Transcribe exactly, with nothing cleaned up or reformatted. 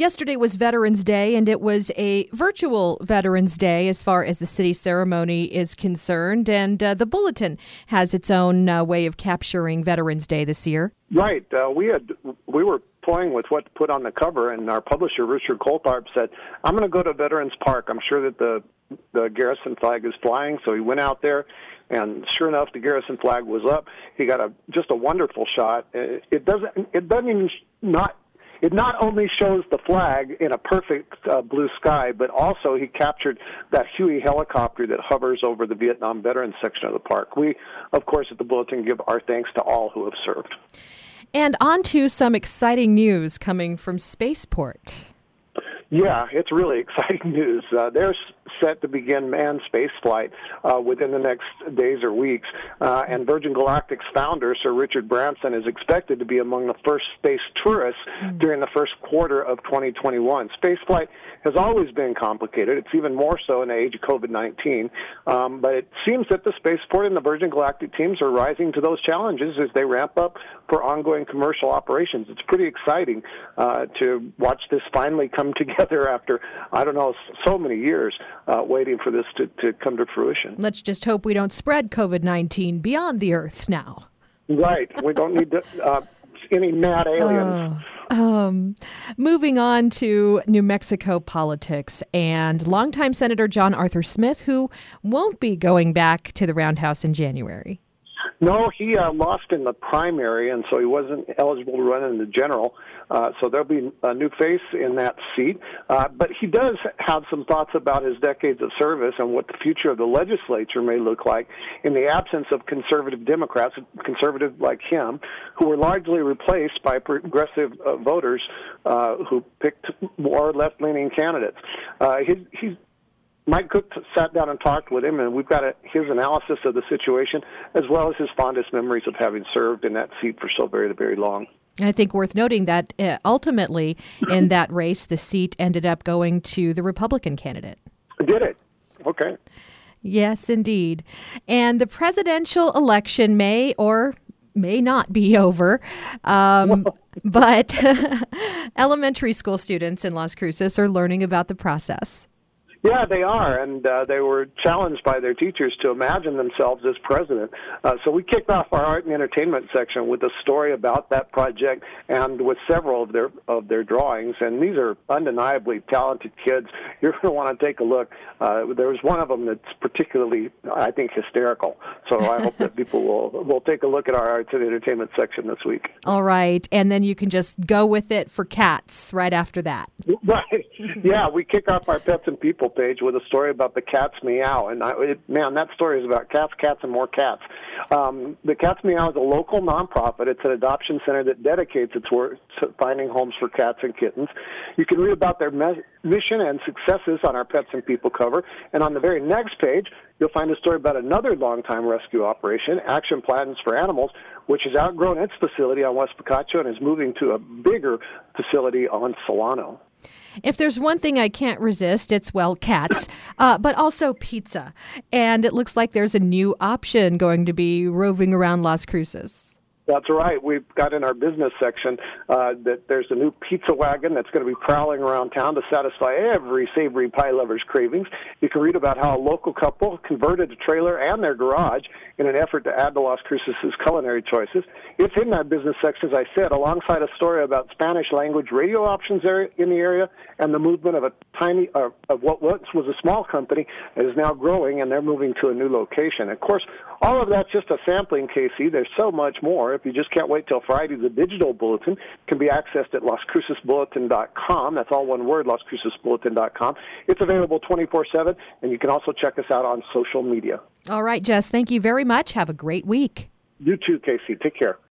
Yesterday was Veterans Day, and it was a virtual Veterans Day as far as the city ceremony is concerned. And uh, the Bulletin has its own uh, way of capturing Veterans Day this year. Right. Uh, we had we were toying with what to put on the cover, and our publisher, Richard Coltharp, said, I'm going to go to Veterans Park. I'm sure that the, the Garrison flag is flying. So he went out there, and sure enough, the Garrison flag was up. He got a just a wonderful shot. It, it doesn't it doesn't even not It not only shows the flag in a perfect uh, blue sky, but also he captured that Huey helicopter that hovers over the Vietnam Veterans section of the park. We, of course, at the Bulletin give our thanks to all who have served. And on to some exciting news coming from Spaceport. Yeah, it's really exciting news. Uh, they're set to begin manned space flight uh, within the next days or weeks. Uh, and Virgin Galactic's founder, Sir Richard Branson, is expected to be among the first space tourists mm. during the first quarter of twenty twenty-one. Space flight has always been complicated. It's even more so in the age of COVID nineteen. Um, but it seems that the Spaceport and the Virgin Galactic teams are rising to those challenges as they ramp up for ongoing commercial operations. It's pretty exciting uh, to watch this finally come together after, I don't know, so many years uh, waiting for this to, to come to fruition. Let's just hope we don't spread COVID nineteen beyond the Earth now. Right. We don't need to, uh, any mad aliens. Oh. Um, moving on to New Mexico politics and longtime Senator John Arthur Smith, who won't be going back to the Roundhouse in January. No, he uh, lost in the primary, and so he wasn't eligible to run in the general. Uh, so there'll be a new face in that seat. Uh, but he does have some thoughts about his decades of service and what the future of the legislature may look like in the absence of conservative Democrats, conservative like him, who were largely replaced by progressive uh, voters uh, who picked more left-leaning candidates. Uh, he, he's Mike Cook sat down and talked with him, and we've got a, his analysis of the situation, as well as his fondest memories of having served in that seat for so very, very long. And I think worth noting that uh, ultimately in that race, the seat ended up going to the Republican candidate. Did it? Okay. Yes, indeed. And the presidential election may or may not be over, um, but elementary school students in Las Cruces are learning about the process. Yeah, they are, and uh, they were challenged by their teachers to imagine themselves as president. Uh, so we kicked off our art and entertainment section with a story about that project and with several of their of their drawings. And these are undeniably talented kids. You're going to want to take a look. Uh, there's one of them that's particularly, I think, hysterical. So I hope that people will will take a look at our arts and entertainment section this week. All right, and then you can just go with it for cats right after that. Right. Yeah, we kick off our Pets and People page with a story about the Cats Meow. And, I, it, man, that story is about cats, cats, and more cats. Um, the Cats Meow is a local nonprofit. It's an adoption center that dedicates its work to finding homes for cats and kittens. You can read about their me- mission and successes on our Pets and People cover. And on the very next page, you'll find a story about another long-time rescue operation, Action Plans for Animals, which has outgrown its facility on West Picacho and is moving to a bigger facility on Solano. If there's one thing I can't resist, it's, well, cats, uh, but also pizza. And it looks like there's a new option going to be roving around Las Cruces. That's right. We've got in our business section uh, that there's a new pizza wagon that's going to be prowling around town to satisfy every savory pie lover's cravings. You can read about how a local couple converted a trailer and their garage in an effort to add to Las Cruces' culinary choices. It's in that business section, as I said, alongside a story about Spanish language radio options in the area and the movement of a tiny, uh, of what once was a small company that is now growing, and they're moving to a new location. Of course, all of that's just a sampling, Casey. There's so much more. If you just can't wait till Friday, the digital bulletin can be accessed at las cruces bulletin dot com. That's all one word, las cruces bulletin dot com. It's available twenty-four seven, and you can also check us out on social media. All right, Jess, thank you very much. Have a great week. You too, Casey. Take care.